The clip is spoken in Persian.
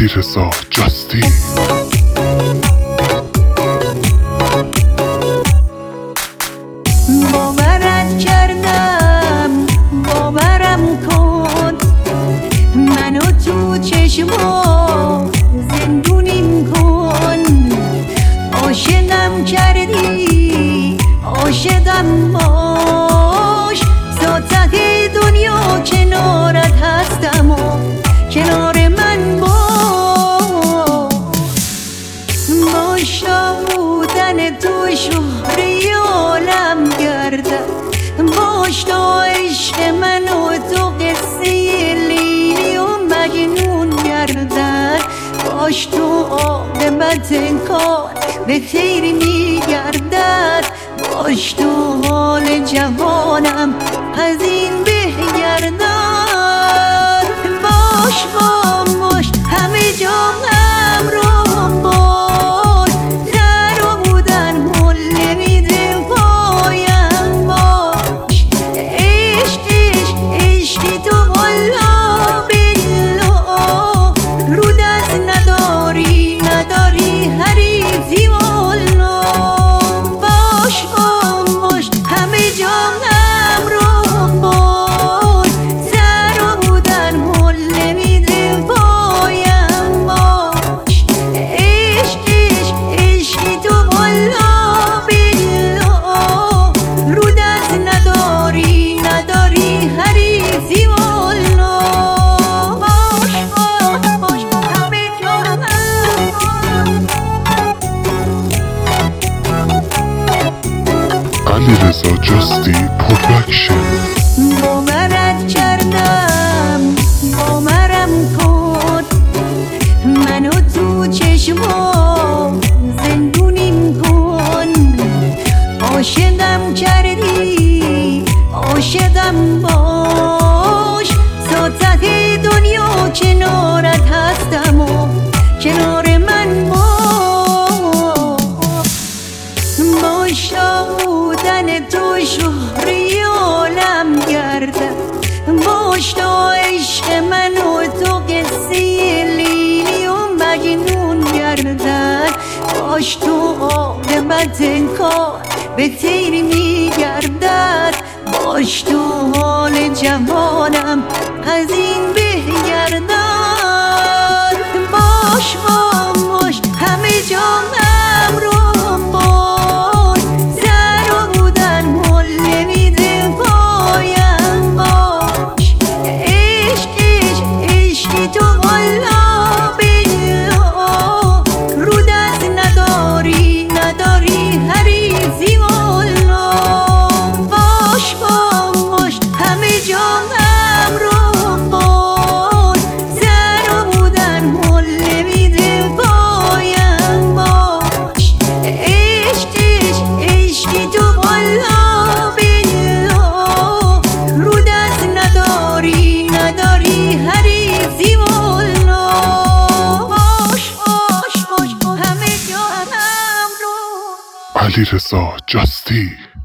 علیرضا جاستی. باورت کردم باورم کن، منو تو چشما زندونیم کن. عاشقم کردی عاشقم باش، تا ته دنیا کنارت هستم و کنار من باش. بودن تو شهره عالم گردد، باش تا عشق من و تو قصه لیلی و مجنون گردد. باش تو عاقبت کار به خیر میگردد، باش تو حال جوانم از این بگردد. باش باش همه جا امرم باش، در و بودن مل نمیده پایم باش. عشق عشقی تو والا بالله، رو دست نداری حریفی والا. باش باش همه جا امرم باش، در و بودن مل نمیده پایم باش. عشق عشقی تو والا بالله، رو دست نداری حریفی والا. باش باش همه جا علیرضا جاستی پروداکشن. باورت کردم باورم کن، منو تو چشما زندونیم کن. عاشقم کردی عاشقم باش، تا ته دنیا کنارت هستم و کنار من باش. بودن تو شهره عالم گردد، باش تا عشق من و تو قصه لیلی و مجنون گردد. باش تو عاقبت کار به خیر میگردد، باش تو حال جوانم از این بگردد. باش باش همه جا امرم باش، در و بودن مل نمیده پایم باش. عشق عشقی تو والا بالله، رو دست نداری حریفی والا. باش باش همه جا امرم باش، در و بودن مل نمیده پایم باش. عشق عشقی تو والا بالله، رو دست نداری حریفی والا. باش باش همه جا امرم علیرضا جاستی.